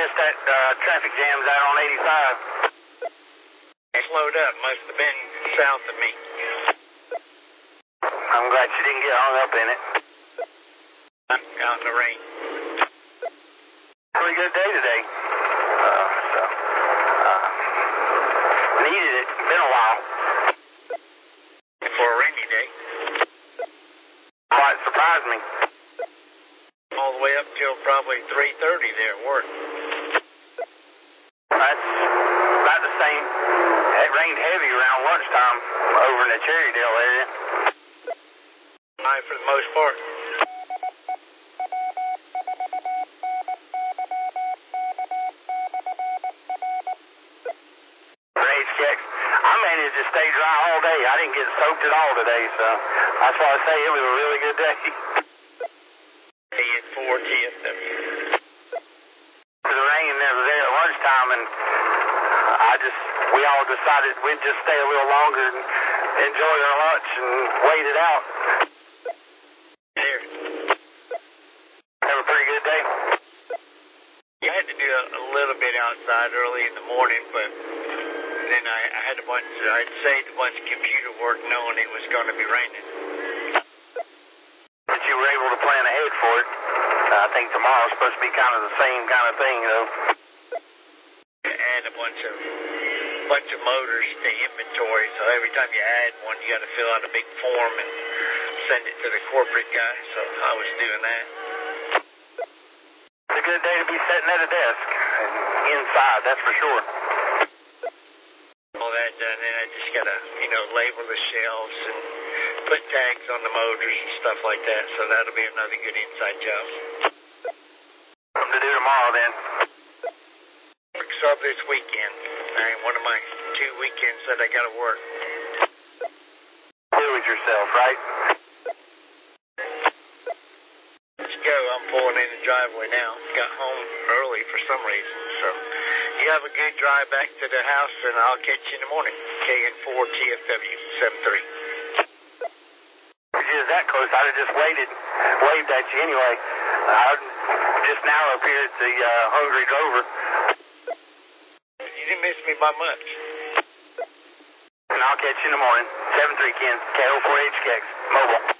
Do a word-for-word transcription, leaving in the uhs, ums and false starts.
noticed that uh, traffic jams out on eighty-five. It slowed up. Must have been south of me. I'm glad you didn't get hung up in it. Out in the rain. Pretty good day today. Uh, so, uh, needed it. Been a while. For a rainy day. Quite surprised me. All the way up till probably three thirty there at work. That's about the same. It rained heavy around lunchtime over in the Cherrydale area. High for the most part. I managed to stay dry all day. I didn't get soaked at all today, so that's why I say it was a really good day. T S four T S W. The rain that was there at lunchtime, and I just, we all decided we'd just stay a little longer and enjoy our lunch and wait it out. There. Have a pretty good day. You had to do a, a little bit outside early in the morning, but then I, I had a bunch, I'd saved a bunch of computer work knowing it was going to be raining. But you were able to plan ahead for it. Uh, I think tomorrow's supposed to be kind of the same kind of thing, though. Add a bunch of bunch of motors to inventory, so every time you add one, you got to fill out a big form and send it to the corporate guy, so I was doing that. It's a good day to be sitting at a desk and inside, that's for sure. All that done, then I just got to, you know, label the shelves and put tags on the motors and stuff like that, so that'll be another good inside job. Something to do tomorrow, then. Works up this weekend. I mean, one of my two weekends that I got to work. Do it yourself, right? Let's go. I'm pulling in the driveway now. Got home early for some reason, so you have a good drive back to the house, and I'll catch you in the morning. K N four T F W seven three. If you was that close, I'd have just waited, waved at you anyway. I just now appeared the uh, Hungry Drover. You didn't miss me by much. And I'll catch you in the morning. seven three, Ken. K O four H K X. Mobile.